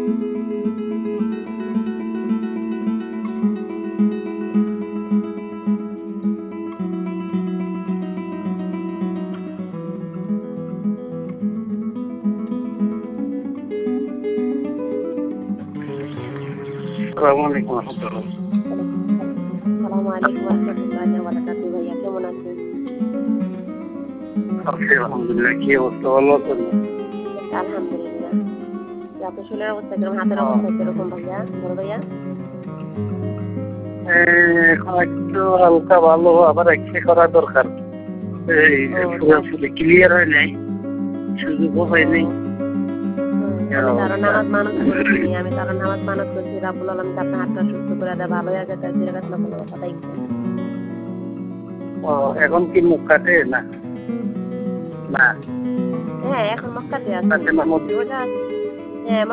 আসসালামু আলাইকুম রহমতুল্লাহ। আসসালামু আলাইকুম ওয়া রাহমাতুল্লাহি ওয়া বারাকাতুহু। ভাইয়া কেমন আছেন? আলহামদুলিল্লাহ, কি অবস্থা, ভালো আছেন? আলহামদুলিল্লাহ। আপনার শরীরের অবস্থা কিরকম, হাতের অবস্থা কিরকম ভাইয়া, বড় ভাইয়া? এখন একটু হালকা ভালো, আবার এক্সরে করা দরকার। ক্লিয়ার হয় নাই, সুযোগও হয় নাই। আমি তার নামাজ মানত করছি, রাব্বুল আলামিন আপনার হাতটা সুস্থ করে দেয়, ভালো হয়ে গেছে। কথাই এখন কি মুখ কাটে না? না, হ্যাঁ, এখন মুখ কাটে আছে।